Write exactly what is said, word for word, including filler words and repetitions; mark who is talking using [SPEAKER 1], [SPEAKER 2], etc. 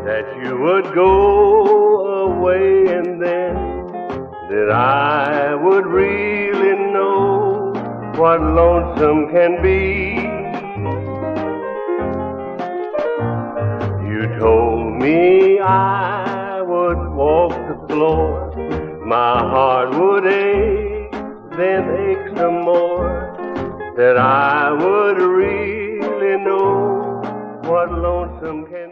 [SPEAKER 1] that you would go away, and then that I would really know what lonesome can be. You told me I would walk the floor, my heart would ache, then ache some more, that I would really know what lonesome can be.